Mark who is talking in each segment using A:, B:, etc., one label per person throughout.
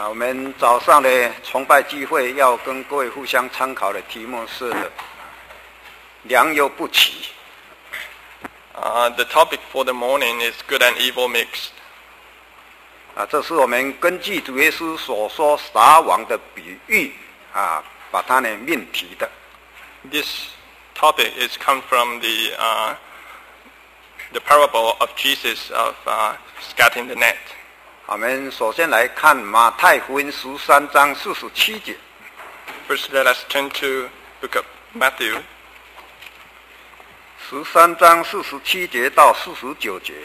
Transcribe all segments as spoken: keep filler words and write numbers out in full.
A: 啊，我们早上的崇拜聚会要跟各位互相参考的题目是良莠不齐。
B: Uh, the topic for the morning is good and evil mixed.
A: 啊，这是我们根据主耶稣所说撒网的比喻啊，把它呢命题的。
B: This topic is come from the uh, the parable of Jesus of uh, scattering the net.
A: 我们首先来看马太福音十三章四十七节。
B: First, let us turn to book of Matthew.
A: 十三章四十七节到四十九节。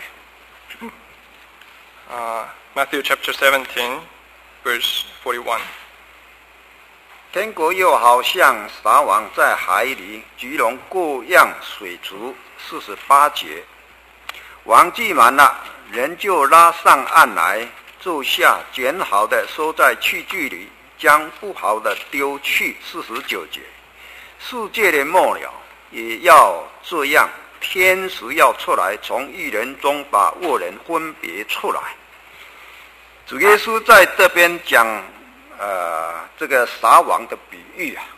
B: Uh, Matthew chapter seventeen, verse forty-one.
A: 天国又好像撒网在海里，聚拢各样水族。四十八节。网聚满了，人就拉上岸来，坐下，捡好的收在器具里，将不好的丢去。四十九节。世界的末了也要这样，天使要出来，从义人中把恶人分别出来。主耶稣在这边讲呃这个撒网的比喻啊。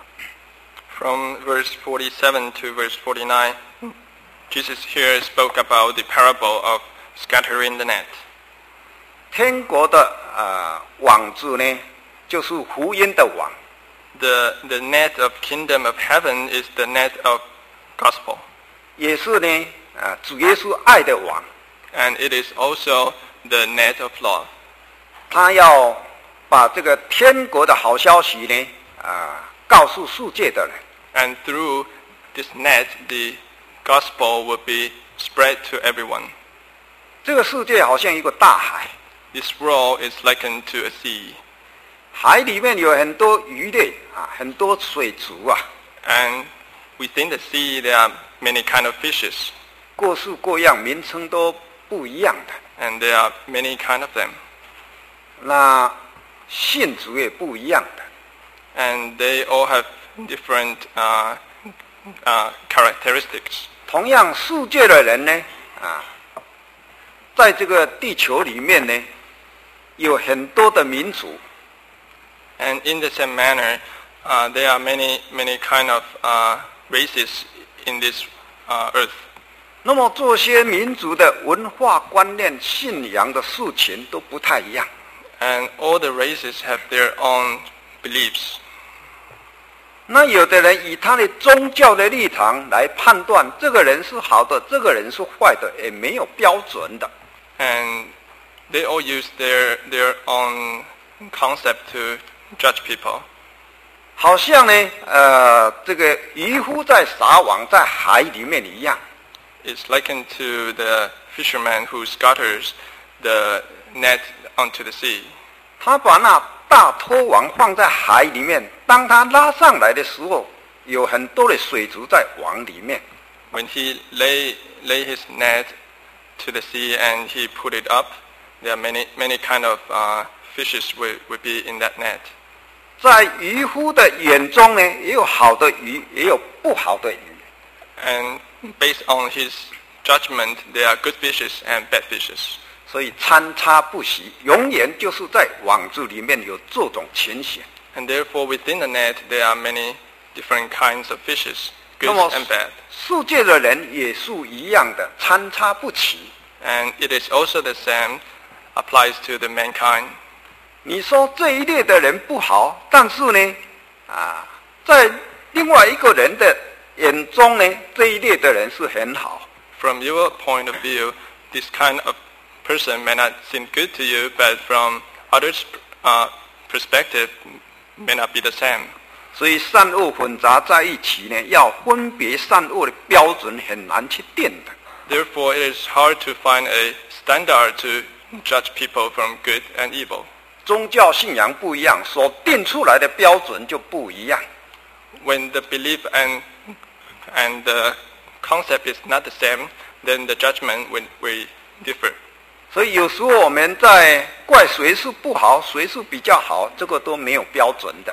B: From verse forty-seven to verse forty-nine, Jesus here spoke about the parable of scattering the net.
A: 天国的呃网子呢，就是福音的网。
B: The the net of kingdom of heaven is the net of gospel.
A: 也是呢，啊，主耶稣爱的网。
B: And it is also the net of love.
A: 他要把这个天国的好消息呢，啊，告诉世界的人。
B: And through this net, the gospel will be spread to everyone.
A: 这个世界好像一个大海。
B: This world is likened to a sea.
A: 海里面有很多鱼类啊，很多水族啊。
B: And within the sea, there are many kind of fishes.
A: 各式各样，名称都不一样的。
B: And there are many kind of them.
A: 那信主也不一样的。
B: And they all have different uh, uh, characteristics.
A: 同样，世界的人呢，啊，在这个地球里面呢，有很多的民族。
B: And in the same manner, uh, there are many, many kind of uh, races in this uh, earth.
A: 那么这些民族的文化观念、信仰的事情都不太一样。
B: And all the races have their own beliefs.
A: 那有的人以他的宗教的立场来判断，这个人是好的，这个人是坏的，也没有标准的。
B: And they all use their their own concept to judge people.
A: 好像呢，呃，这个渔夫在撒网在海里面一样。
B: It's likened to the fisherman who scatters the net onto the sea.
A: 他把那大拖网放在海里面，当他拉上来的时候，有很多的水族在网里面。
B: When he lay lay his net to the sea and he put it up, there are many many kind of uh, fishes will will be in that net.
A: 在渔夫的眼中呢，也有好的鱼，也有不好的鱼。
B: And based on his judgment, there are good fishes and bad fishes.
A: 所以参差不齐，永远就是在网子里面有这种情形。
B: And therefore, within the net, there are many different kinds of fishes, good and bad.
A: 世界的人也是一样的，参差不齐。
B: And it is also the same, applies to the mankind.
A: 你说这一类的人不好，但是呢，啊，在另外一个人的眼中呢，这一类的人是很好。
B: From your point of view, this kind of person may not seem good to you, but from others' uh, perspective, may not be the same.
A: 所以善恶混杂在一起呢，要分别善恶的标准很难去定的。
B: Therefore, it is hard to find a standard to judge people from good and evil.
A: 宗教信仰不一样，所定出来的标准就不一样。
B: When the belief and and the concept is not the same, then the judgment will, will differ.
A: 所以有时候我们在怪谁是不好，谁是比较好，这个都没有标准的。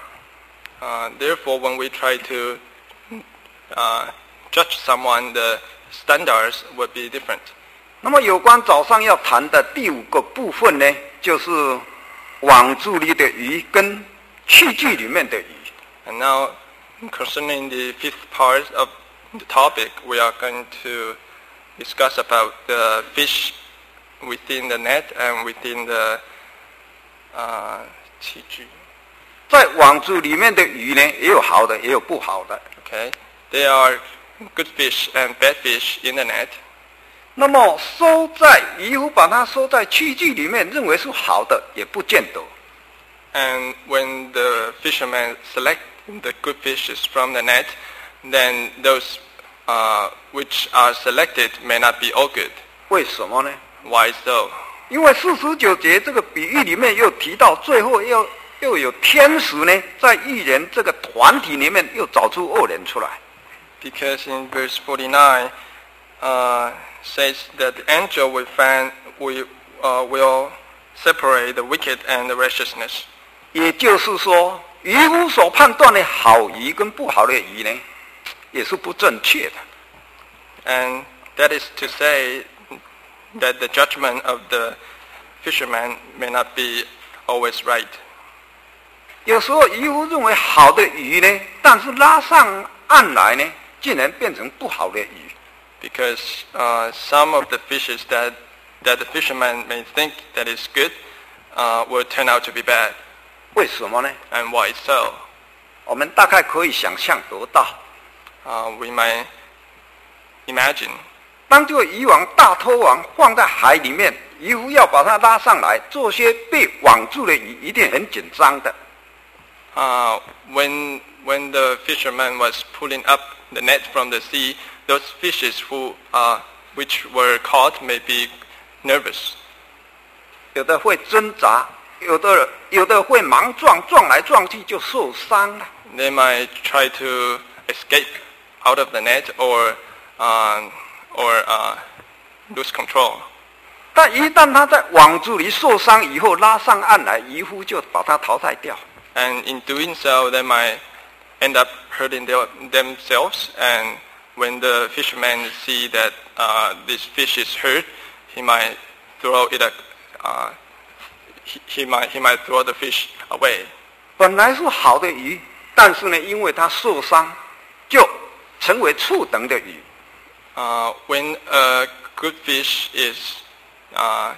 B: Uh, therefore, when we try to uh, judge someone, the standards would be different.
A: 那么有关早上要谈的第五个部分呢，就是网子里的鱼跟器具里面的鱼。
B: And now, concerning the fifth part of the topic, we are going to discuss about the fish within the net and within the uh, 器具。
A: 在网子里面的鱼呢，也有好的，也有不好的。
B: Okay, there are good fish and bad fish in the net.
A: 那么收在渔夫把它收在器具里面，认为是好的，也不见得。
B: And when the fishermen select the good fishes from the net, then those uh, which are selected may not be all good.
A: 为什么呢？
B: Why so?
A: 因为四十九节这个比喻里面又提到，最后又又有天使呢，在艺人这个团体里面又找出恶人出来。
B: Because in verse forty-nine uh, says that the angel will find we uh, will separate the wicked and the righteousness.
A: 也就是说，渔夫所判断的好鱼跟不好的鱼呢，也是不正确的。
B: And that is to say that the judgment of the fisherman may not be always right.
A: 有时候渔夫认为好的鱼呢，但是拉上岸来呢，竟然变成不好的鱼。
B: Because uh, some of the fishes that that the fisherman may think that is good uh, will turn out to be bad.
A: 为什么呢？
B: And why so?
A: 我们大概可以想象得到，
B: Uh, we might imagine
A: 当这个渔网大拖网放在海里面，渔夫要把它拉上来，这些被网住的鱼一定很紧张的。
B: uh, when when the fisherman was pulling up the net from the sea, those fishes who uh, which were caught may be nervous.
A: 有的会挣扎，有的有的会盲撞，撞来撞去就受伤了。
B: They might try to escape out of the net or uh, or uh, lose control.
A: 但一旦他在网子里受伤以后，拉上岸来，渔夫就把他淘汰掉。
B: And in doing so, they might end up hurting their, themselves. And when the fisherman see that uh, this fish is hurt, he might throw it. Uh, he, he might he might throw the fish away.
A: 本来是好的鱼，但是呢，因为它受伤，就成为次等的鱼。
B: Uh, when a good fish is uh,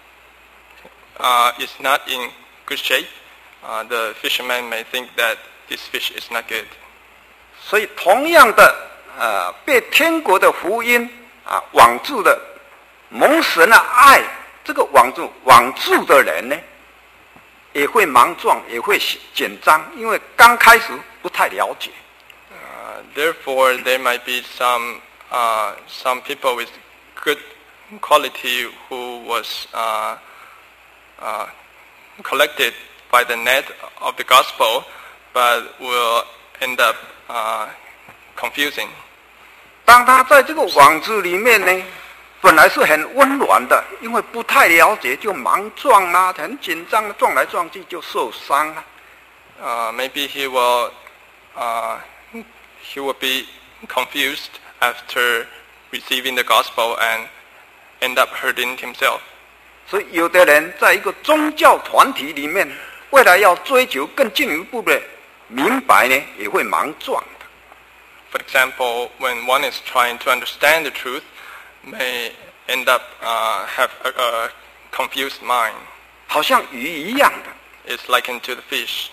B: uh, is not in good shape, uh, the fisherman may think that this fish is not good.
A: 所以，同样的，呃，被天国的福音啊网住的蒙神的爱，这个网住网住的人呢，也会莽撞，也会紧张，因为刚开始不太了解。
B: Uh, therefore, there might be some uh, some people with good quality who was uh, uh, collected by the net of the gospel, but will end up uh, confusing.
A: 当他在这个网子里面呢，本来是很温暖的，因为不太了解就莽撞啊，很紧张，撞来撞去就受伤了。
B: Uh, maybe he will uh, he will be confused after receiving the gospel and end up hurting himself.
A: 所以有的人在一个宗教团体里面，为了要追求更进一步的明白呢，也会莽撞的。
B: For example, when one is trying to understand the truth, may end up uh, have a, a confused mind.
A: 好像鱼一样的。
B: It's likened to the fish.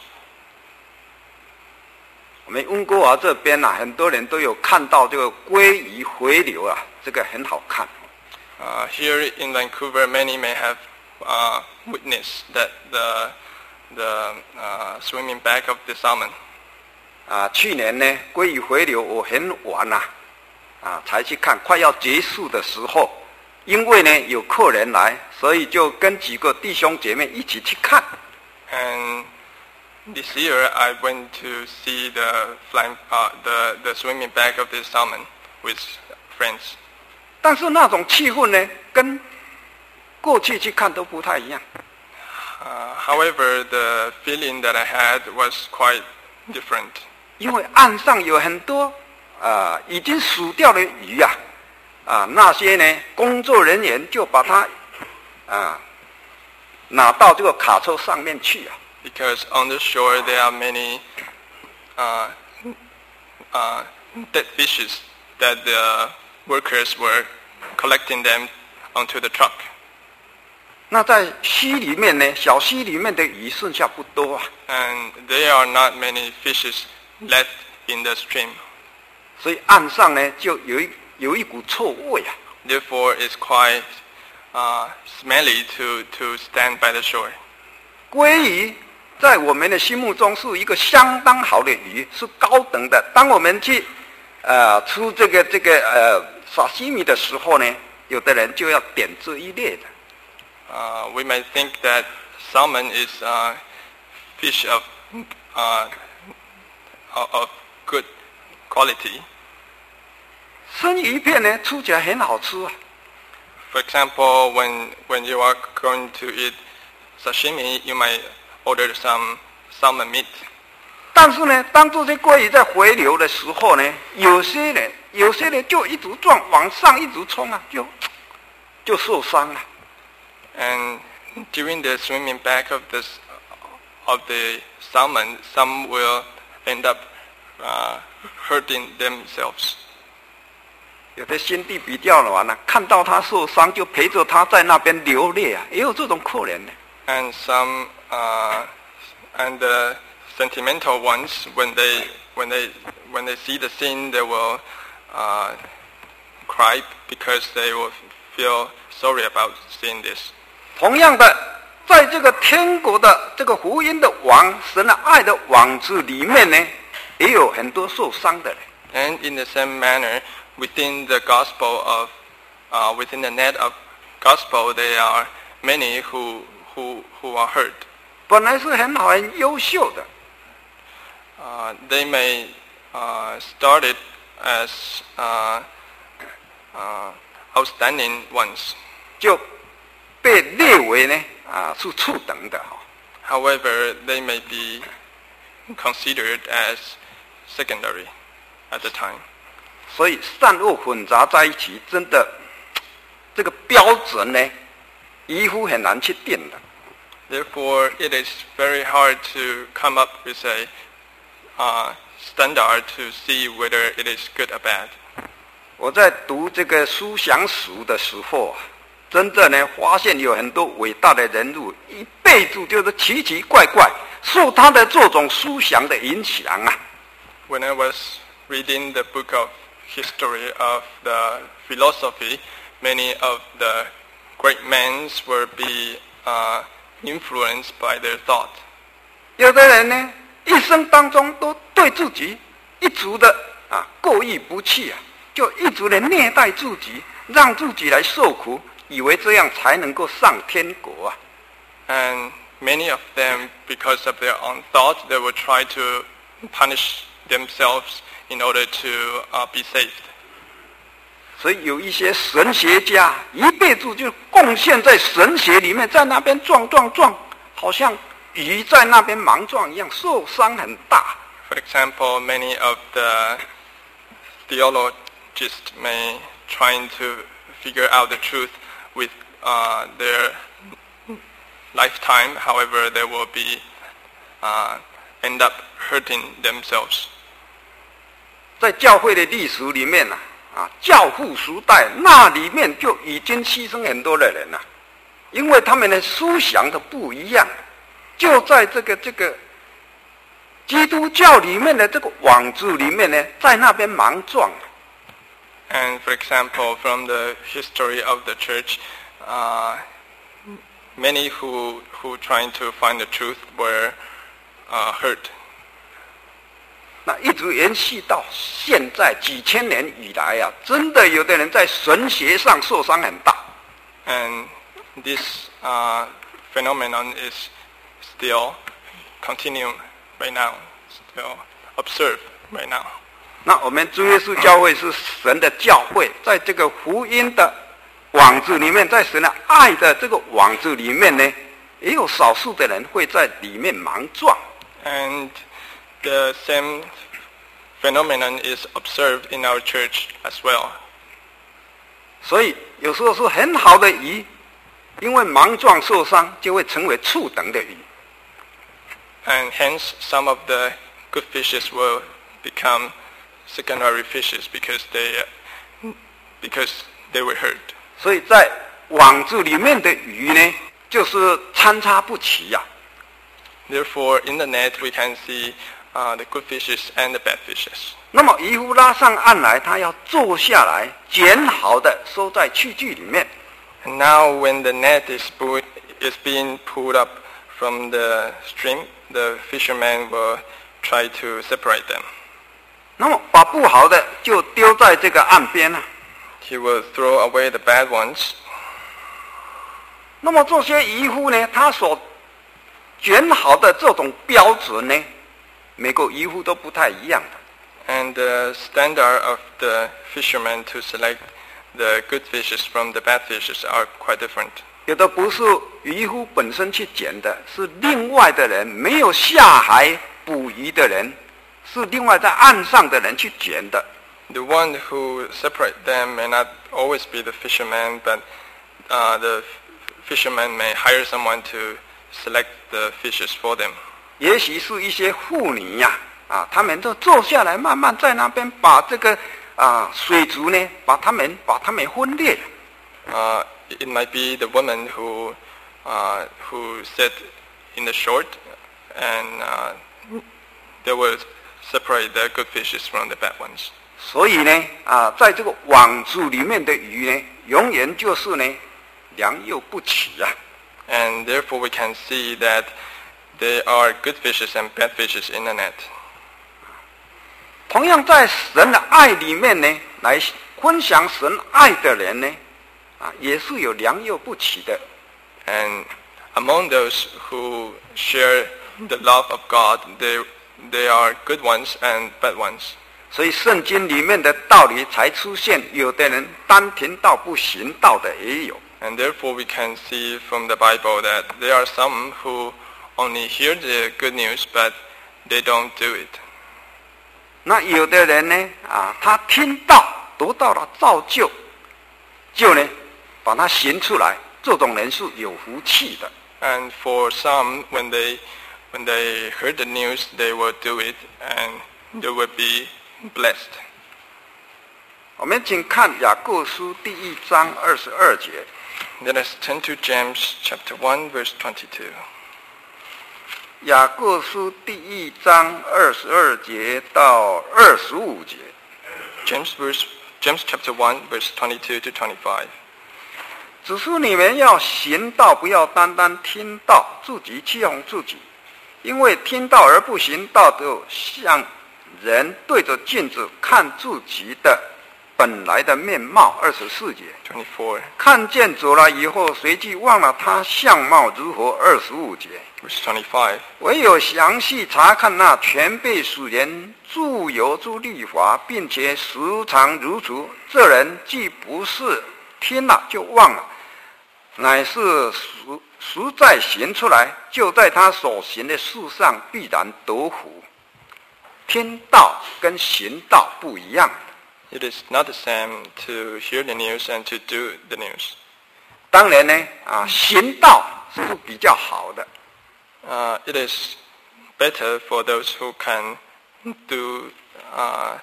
A: 我们温哥华这边啊，很多人都有看到这个鲑鱼回流啊，这个很好看。
B: Uh, here in Vancouver, many may have uh, witnessed that the the uh, swimming back of the salmon.
A: 啊，去年呢，鲑鱼回流我很晚呐、啊，啊才去看，快要结束的时候，因为呢有客人来，所以就跟几个弟兄姐妹一起去看。
B: And this year, I went to see the flying, uh, the the swimming back of the salmon with friends.
A: 但是那种气氛呢，跟过去去看都不太一样。
B: Uh, however, the feeling that I had was quite different.
A: 因为岸上有很多啊、呃、已经死掉的鱼啊，啊那些呢工作人员就把它啊拿到这个卡车上面去啊。
B: Because on the shore there are many uh, uh, dead fishes that the workers were collecting them onto the truck.
A: 那在溪里面呢，小溪里面的鱼剩下不多啊。
B: And there are not many fishes left in the stream.
A: 所以岸上呢就有一有一股臭味啊。
B: Therefore, it's quite uh, smelly to to stand by the shore.
A: 鲑鱼在我们的心目中是一个相当好的鱼，是高等的。当我们去呃吃这个这个呃沙西米的时候呢，有的人就要点这一类的。
B: Uh, we might think that salmon is uh, fish of uh, of good quality.
A: 生鱼片呢，吃起来很好吃啊。
B: For example, when when you are going to eat sashimi, you might order some salmon meat.
A: 但是呢，当这些鲑鱼在回流的时候呢，有些人有些人就一直撞，往上一直冲啊，就就受伤了。
B: And during the swimming back of this of the salmon, some will end up uh, hurting themselves.
A: 有的兄弟比较完了，看到他受伤就陪着他在那边流泪啊，也有这种可怜的。
B: And some uh, and the sentimental ones, when they when they when they see the scene, they will uh, cry because they will feel sorry about seeing this.
A: 同样的，在这个天国的这个福音的网、神的爱的网子里面呢，也有很多受伤的人。
B: And in the same manner, within the gospel of, uh, within the net of gospel, there are many who who who are hurt.
A: 本来是很好、很优秀的，
B: Uh, they may uh, started as uh, uh, outstanding ones.
A: 就被列为呢啊是次等的哈。
B: However, they may be considered as secondary at the time.
A: 所以善恶混杂在一起，真的这个标准呢，渔夫很难去定的。
B: Therefore, it is very hard to come up with a uh, standard to see whether it is good or bad.
A: 我在读这个思想史的时候啊，真正呢发现有很多伟大的人物，一辈子就是奇奇怪怪，受他的这种思想的影响啊。
B: When I was reading the book of history of the philosophy, many of the great men will be uh, influenced by their thought.
A: 有的人呢，一生当中都对自己一直的啊过意不去啊，就一直的虐待自己，让自己来受苦，以为这样才能够上天国啊。
B: And many of them, because of their own thought, they will try to punish themselves in order to uh, be saved.
A: 所以有一些神学家一辈子就贡献在神学里面，在那边撞撞撞，好像鱼在那边莽撞一样，受伤很大。
B: For example, many of the theologists may trying to figure out the truth with uh, their lifetime. However, they will be uh, end up hurting themselves.
A: 在教会的历史里面啊，啊，教父时代那里面就已经牺牲很多的人了，因为他们的思想的不一样，就在这个这个基督教里面的这个网子里面呢，在那边莽撞。
B: And for example, from the history of the church, uh, many who who trying to find the truth were uh, hurt.
A: 那一直延续到现在几千年以来啊，真的有的人在神学上受伤很大。
B: And this uh, phenomenon is still continuing right now, still observed right now.
A: 那我们主耶稣教会是神的教会，在这个福音的网子里面，在神的爱的这个网子里面呢，也有少数的人会在里面莽撞。
B: And the same phenomenon is observed in our church as well.
A: 所以有时候是很好的鱼， 因为莽撞受伤，就会成为次等的鱼。
B: And hence, some of the good fishes will become secondary fishes because they, because they were hurt.
A: 所以在网子里面的鱼呢，就是参差不齐呀、啊。
B: Therefore, in the net we can see uh, the good fishes and the bad fishes.
A: 那么渔夫拉上岸来，他要坐下来，剪好的收在器具里面。
B: And now, when the net is, pu- is being pulled up from the stream, the fishermen will try to separate them.
A: 那么把不好的就丢在这个岸边了。
B: He will throw away the bad ones.
A: 那么这些渔夫呢，他所卷好的这种标准呢，每个渔夫都不太一样的。
B: And the standard of the fishermen to select the good fishes from the bad fishes are quite different.
A: 有的不是渔夫本身去捡的，是另外的人，没有下海捕鱼的人，是另外在岸上的人去捡的。
B: The one who separate them may not always be the fisherman, but uh, the fisherman may hire someone to select the fishes for them.
A: 也许是一些妇女呀、啊，啊，他们就坐下来，慢慢在那边把这个啊水族呢，把他们把他们分裂。
B: Uh, it might be the woman who uh, who sat in the shore, and uh, they will separate the good fishes from the bad ones.
A: 所以呢，啊，在这个网子里面的鱼呢，永远就是呢，良莠不齐啊。
B: And therefore we can see that there are good fishes and bad fishes in the net.
A: 同样在神的爱里面呢，来分享神爱的人呢，啊，也是有良莠不齐的。
B: And among those who share the love of God, they, they are good ones and bad ones.
A: 所以圣经里面的道理才出现，有的人单听道不行道的也有。
B: And therefore we can see from the Bible that there are some who only hear the good news, but they don't do it.
A: 那有的人呢，啊，他听到得到了造就，就呢把它行出来，这种人是有福气的。
B: And for some, when they when they heard the news, they will do it, and they will be blessed.
A: 我们请看雅各书第一章二十二节。
B: Let us turn to James chapter one, verse twenty-two.
A: 雅各书第一章二十二节到二十五节。
B: James verse James chapter one, verse twenty-two to twenty-five.
A: 只是你们要行道，不要单单听道，自己欺哄自己。因为听道而不行道，就像人对着镜子看自己的本来的面貌。二十四节。
B: twenty-four.
A: 看见主了以后，随即忘了他相貌如何。二十五节。
B: Verse twenty-five.
A: 唯有详细查看那全被属人自由之律法，并且时常如此，这人既不是听了就忘了，乃是实实在行出来，就在他所行的事上必然得福。听道跟行道不一样。
B: It is not the same to hear the news and to do the news.
A: 当然呢，啊，行道是比较好的。
B: Uh, it is better for those who can do uh,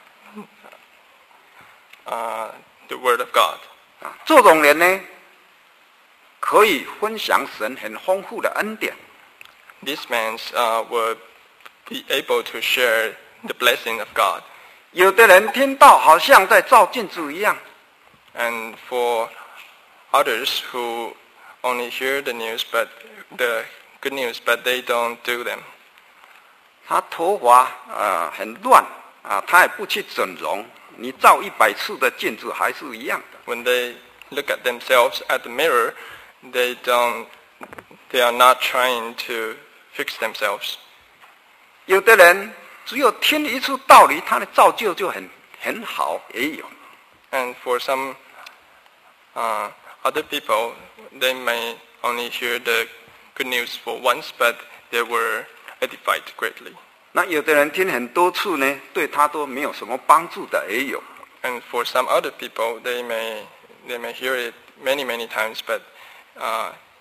B: uh, the word of God.
A: 啊，这种人呢，可以分享神很丰富的恩典。
B: These men uh, will be able to share the blessing of God.
A: 有的人听到好像在照镜子一样。
B: And for others who only hear the news, but the good news, but they don't do them.
A: 他头发呃很乱啊，他也不去整容，你照一百次的镜子还是一样的。
B: When they look at themselves at the mirror, they don't, they are not trying to fix themselves.
A: 有的人只有听一次道理，他的造就就很很好，也有。
B: And for some uh, other people, they may only hear the good news for once, but they were edified greatly.
A: 那有的人听很多次呢，对他都没有什么帮助的也有。
B: And for some other people, they may they may hear it many many times, but uh,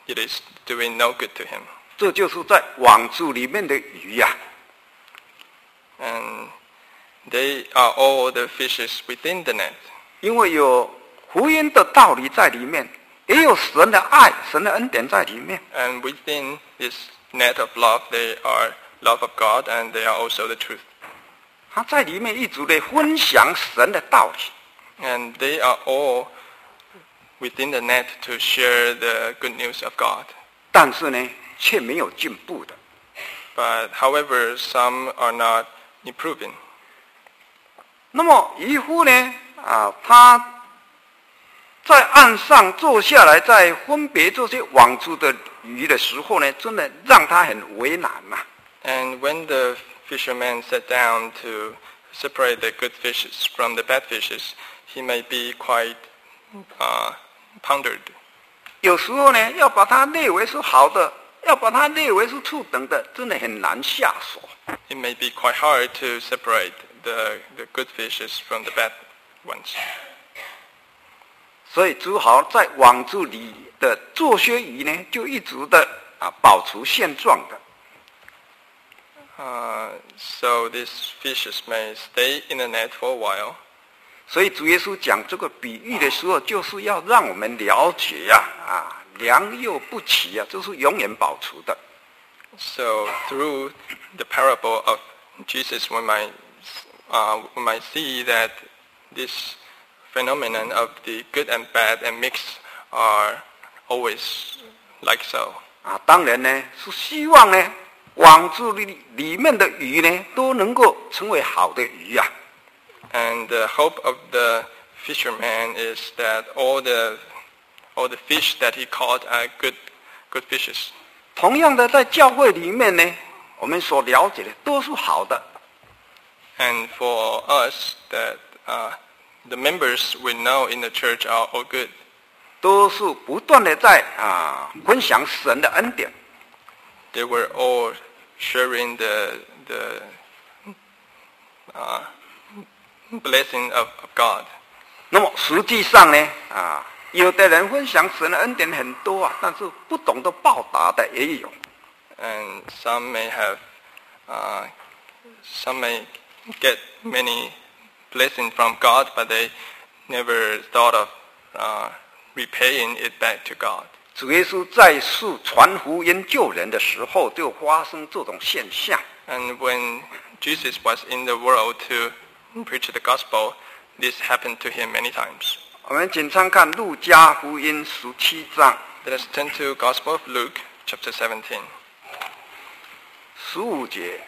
B: it is doing no good to him.
A: 这就是在网子里面的鱼呀、
B: 啊。And they are all the fishes within the net.
A: 因为有福音的道理在里面，也有神的爱、神的恩典在里面。
B: And within this net of love, they are love of God, and they are also the truth.
A: 他在里面一直的分享神的道理。
B: And they are all within the net to share the good news of God.
A: 但是呢，却没有进步的。
B: But however, some are not improving.
A: 那么渔夫呢？啊，他在岸上坐下来，在分别这些网子的鱼的时候呢，真的让他很为难呐、啊。
B: And when the fisherman sat down to separate the good fishes from the bad fishes, he may be quite uh, pondered.
A: 有时候呢，要把它列为是好的，要把它列为是次等的，真的很难下手。
B: It may be quite hard to separate the the good fishes from the bad ones.
A: 所以只好在网子里的这些鱼呢，就一直的啊保持现状的。
B: Uh, so these fishes may stay in the net for a while.
A: 所以主耶稣讲这个比喻的时候，就是要让我们了解呀、啊，啊，良莠不齐啊，这是永远保持的。
B: So through the parable of Jesus, we might uh, we might see that this phenomenon of the good and bad and mixed are always like so.
A: 啊，当然呢，是希望呢，网子里里面的鱼呢，都能够成为好的鱼啊。
B: And the hope of the fisherman is that all the all the fish that he caught are good good fishes.
A: 同样的，在教会里面呢，我们所了解的都是好的。
B: And for us, that uh, the members we know in the church are all good.
A: 都是不断的在啊分享神的恩典。
B: They were all sharing the the uh, blessing of, of God.
A: 那么实际上呢，啊，有的人分享神的恩典很多啊，但是不懂得报答的也有。
B: And some may have, uh, some may get many blessings from God, but they never thought of uh, repaying it back to God.
A: 主耶稣在世传福音救人的时候，就发生这种现象。
B: And when Jesus was in the world to preach the gospel, this happened to him many times.
A: 我们请参看路加福音十七章
B: Let us turn to Gospel of Luke, chapter seventeen.
A: 十五节，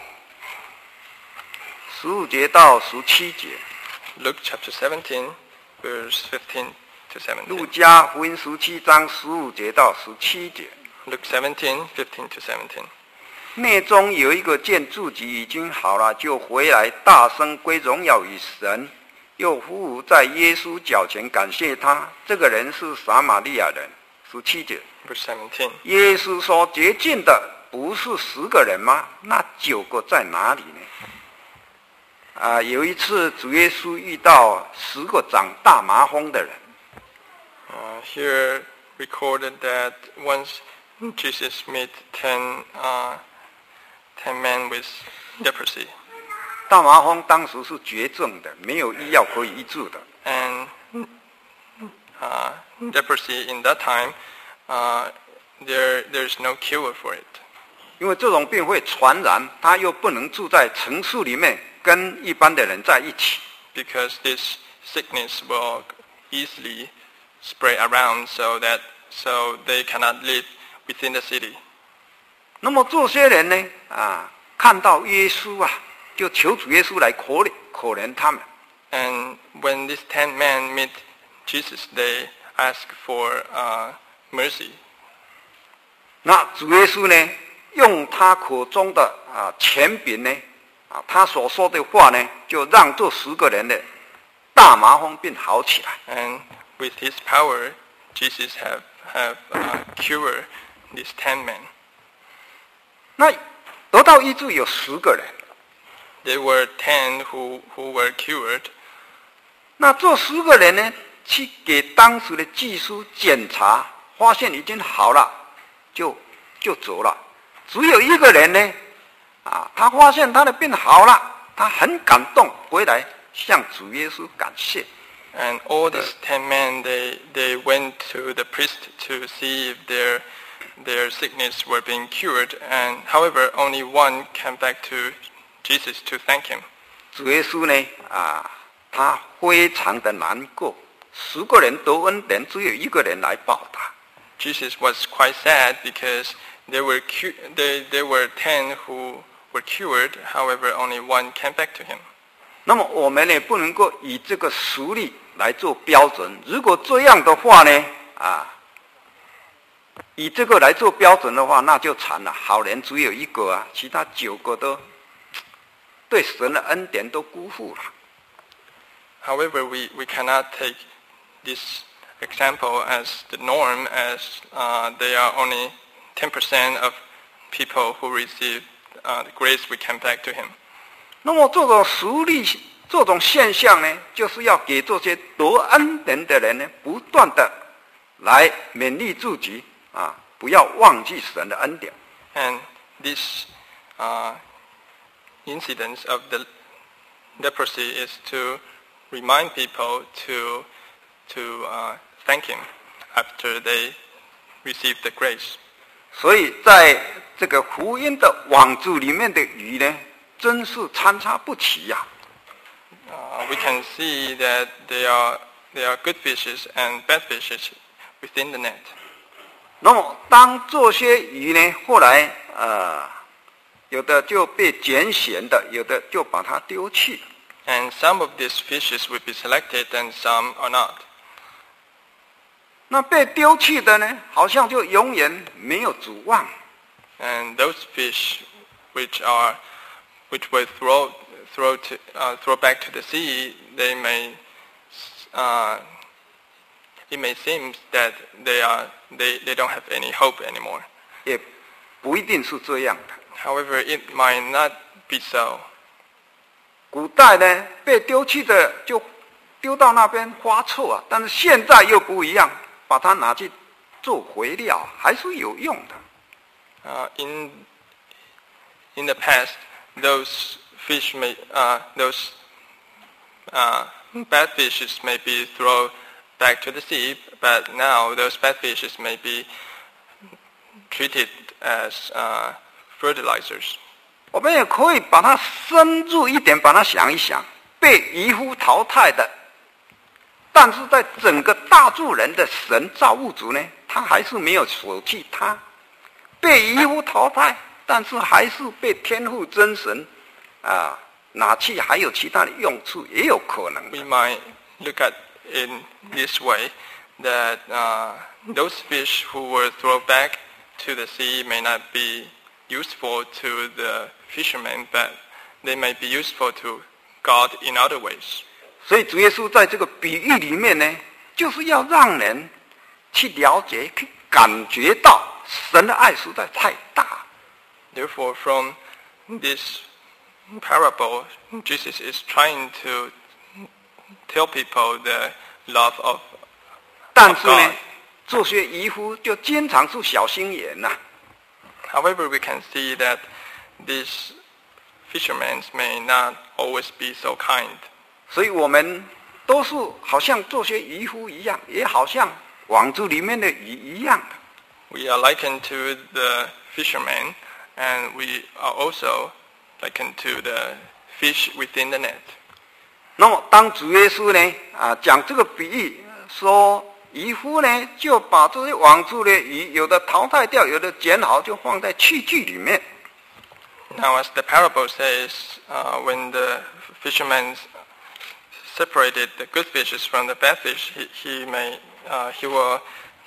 A: 十五节到十七节。
B: Luke chapter seventeen, verse fifteen to
A: 路
B: seventeen.
A: 加福音十七章十五节到十七节。
B: Luke seventeen, fifteen to seventeen.
A: 内中有一个见自己已经好了，就回来大声归荣耀与神，又俯伏在耶稣脚前感谢他。这个人是撒玛利亚人。十七节，
B: Verse seventeen.
A: 耶稣说：“洁净的不是十个人吗？那九个在哪里呢？”啊，有一次主耶稣遇到十个长大麻风的人，
B: Uh, here recorded that once Jesus met ten, uh, ten men with leprosy.
A: 大麻风当时是绝症的，没有医药可以医治的。
B: And uh, leprosy in that time, uh, there there's no cure for it.
A: 因为这种病会传染，他又不能住在城市里面跟一般的人在一起。
B: Because this sickness will easily spread around, so that so they cannot live within the city.
A: 那么这些人呢，啊，看到耶稣啊，就求主耶稣来可怜可怜他们。
B: And when these ten men meet Jesus, they ask for uh, mercy.
A: 那主耶稣呢，用他口中的啊权柄呢，啊他所说的话呢，就让这十个人的大麻风病好起来。
B: And with his power, Jesus have have uh, cured these ten men.
A: 那得到医治有十个人，
B: There were ten who who were cured.
A: 那这十个人呢，去给当时的祭司检查发现已经好了，就就走了。只有一个人呢，啊，他发现他的病好了，他很感动，回来向主耶稣感谢。
B: And all these ten men, they they went to the priest to see if their their sickness were being cured. And however, only one came back to Jesus to thank him.
A: 主耶稣呢，啊，他非常的难过，十个人得恩典，只有一个人来报答。
B: Jesus was quite sad because there were cu- there there were ten who were cured. However, only one came back to him.
A: 那么我们呢，不能够以这个实力来做标准。如果这样的话呢，啊，以这个来做标准的话，那就惨了。好人只有一个啊，其他九个都对神的恩典都辜负了。
B: However, we, we cannot take this example as the norm, as uh, there are only ten percent of people who receive uh, the grace we came back to him.
A: 那么这种实力、这种现象呢，就是要给这些得恩典的人呢，不断的来勉励自己啊，不要忘记神的恩典。
B: And this uh, incidence of the leprosy is to remind people to to uh, thank him after they receive the grace.
A: 所以在这个福音的网子里面的鱼呢，真是参差不齐呀、
B: 啊。Uh, we can see that there are there are good fishes and bad fishes within the net.
A: 那么当这些鱼呢，后来呃，有的就被拣选的，有的就把它丢弃。
B: And some of these fishes will be selected, and some are not.
A: 那被丢弃的呢，好像就永远没有指望。
B: And those fish, which are, which were throw throw to uh, throw back to the sea, they may, uh, it may seem that they are they, they don't have any hope anymore.
A: 也不一定是这样的。
B: However, it might not be so.
A: 古代呢，被丢弃的就丢到那边发臭啊，但是现在又不一样，把它拿去做肥料，还是有用的。
B: Uh, in in the past, those fish may uh, those uh, bad fishes may be thrown back to the sea, but now those bad fishes may be treated as uh, fertilizers.
A: 我们也可以把它深入一点，把它想一想，被渔夫淘汰的，但是在整个大助人的神造物主呢，他还是没有舍弃他。被渔夫淘汰，但是还是被天父真神啊拿去，还有其他的用处，也有可能。
B: We might look at in this way that uh, those fish who were thrown back to the sea may not be useful to the fishermen, but they may be useful to God in other ways.
A: 所以主耶稣在这个比喻里面呢，就是要让人去了解、去感觉到神的爱实在太大。
B: Therefore, from this parable, Jesus is trying to tell people the love of,
A: 但
B: of
A: 是呢
B: God.，
A: 这些渔夫就经常是小心眼呐、啊。
B: However, we can see that these fishermen may not always be so kind.
A: 所以我们都是好像这些渔夫一样，也好像网子里面的鱼一样的。
B: We are likened to the fishermen, and we are also likened to the fish within the net.
A: 那么当主耶稣呢啊讲这个比喻，说渔夫呢就把这些网子的鱼，有的淘汰掉，有的捡好，就放在器具里面。
B: Now, as the parable says, uh, when the fishermen separated the good fishes from the bad fish, he, he may uh, he will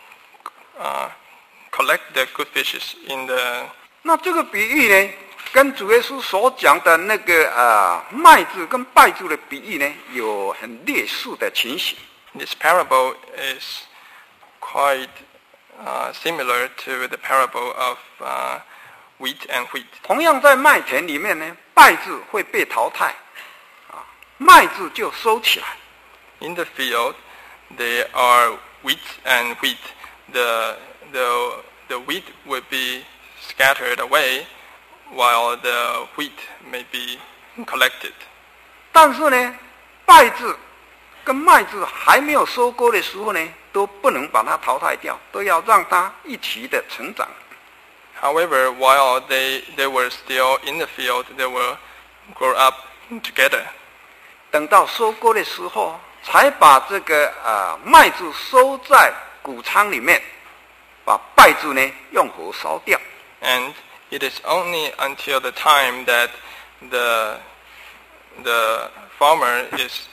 B: uh, collect the good fishes in the.
A: 那这个比喻呢，跟主耶稣所讲的那个啊麦子跟稗子的比喻呢，有很类似的情形。
B: This parable is quite uh, similar to the parable of uh, wheat and wheat.
A: 同样在麦田里面呢，稗子会被淘汰，啊，麦子就收起来。
B: In the field, there are wheat and wheat. the the the wheat would be scattered away, while the wheat may be collected.
A: 但是呢，稗子跟麦子还没有收割的时候呢，都不能把它淘汰掉，都要让它一起的成长。
B: However, while they they were still in the field, they will grow up together.
A: 等到收割的时候，才把这个啊、呃、麦子收在谷仓里面，把稗子呢用火烧掉。
B: And it is only until the time that the the farmer is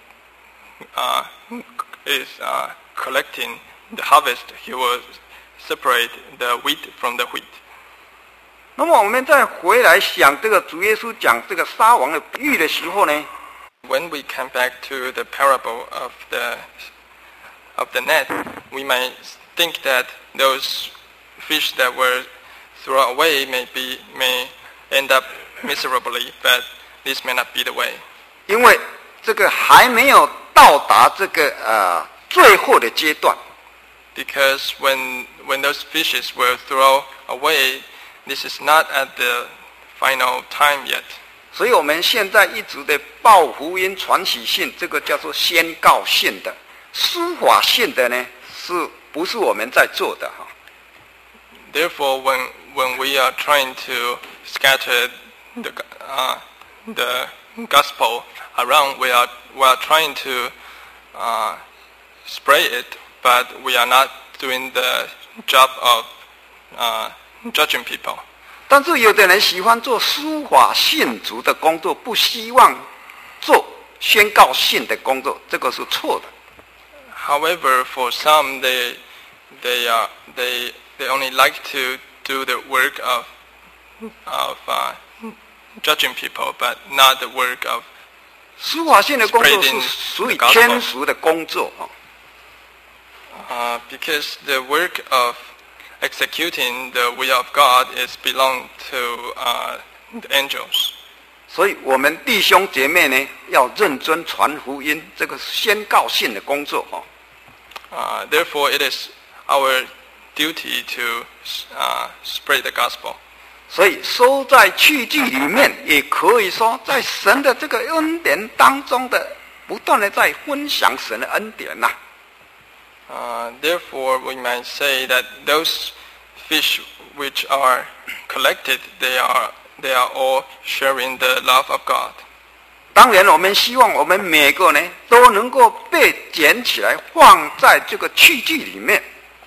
B: uh, is uh, collecting the harvest, he will separate the wheat from the wheat.
A: 那么我们再回来想这个主耶稣讲这个撒网的比喻的时候呢，
B: When we come back to the parable of the of the net, we might think that those fish that were thrown away may be may end up miserably, but this may not be the way.
A: 因为这个还没有到达这个呃最后的阶段。
B: Because when when those fishes were thrown away, this is not at the final time yet.
A: 所以我们现在一直的报福音传喜信，这个叫做宣告性的，司法性的呢，是不是我们在做的哈？
B: Therefore, when when we are trying to scatter the uh, the gospel around, we are we are trying to uh, spray it, but we are not doing the job of uh, judging people.
A: 但是有的人喜欢做司法信主的工作，不希望做宣告性的工作，这个是错的。
B: However, for some, they they are they they only like to do the work of of uh, judging people, but not the work of
A: 司法性的工作是属于天属的工作啊。
B: uh, because the work of executing the will of God is belong to uh, the angels.
A: 所以我们弟兄姐妹呢，要认真传福音，这个是宣告性的工作哈。
B: Uh, therefore, it is our duty to uh, spread the gospel.
A: 所以收在器具里面，也可以说在神的这个恩典当中的，不断的在分享神的恩典呐、
B: Uh, therefore, we might say that those fish which are collected, they are they are all sharing the love of God.
A: 当然，我们希望我们每个呢都能够被捡起来，放在这个器具里面。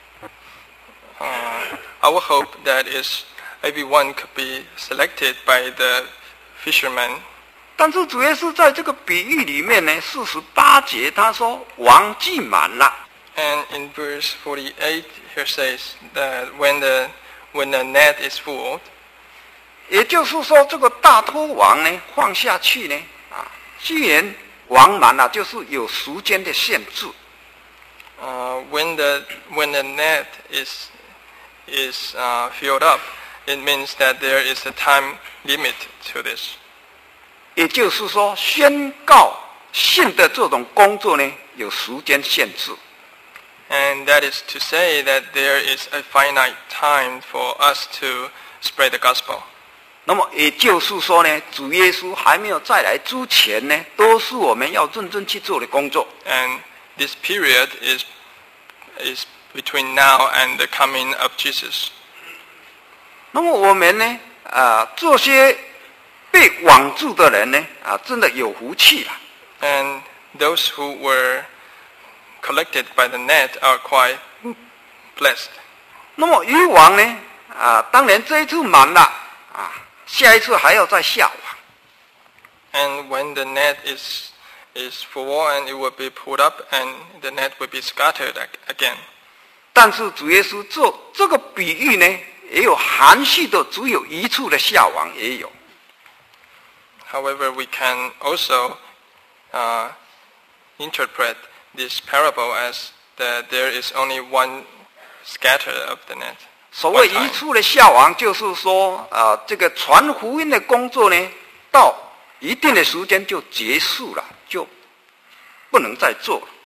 B: Uh, our hope that is everyone could be selected by the fishermen.
A: 但是主耶稣在这个比喻里面呢，四十八节他说网聚满了。
B: And in verse forty-eight, here says that when the when the net is full,
A: 也就是说，这个大拖网呢放下去呢，啊，既然网满了，就是有时间的限制。
B: uh, when the when the net is is uh, filled up, it means that there is a time limit to this.
A: 也就是说，宣告性的这种工作呢，有时间限制。
B: And that is to say that there is a finite time for us to spread the gospel.
A: 那么也就是说呢，主耶稣还没有再来之前呢，都是我们要认真去做的工作。
B: And this period is is between now and the coming of Jesus.
A: 那么我们呢，啊、呃，这些被网住的人呢，啊，真的有福气了。
B: And those who were collected by the net are quite blessed.
A: 那么渔网呢，啊，当然这一次满了，啊，下一次还要再下网。
B: And when the net is is full, and it will be pulled up, and the net will be scattered again.
A: 但是主耶稣做这个比喻呢，也有含蓄的，只有一处的下网也有。
B: However, we can also uh, interpret this parable as that there is only one scatter of the net.
A: 所谓一处的下网，就是说，啊、呃，这个传福音的工作呢，到一定的时间就结束了，就不能再做了。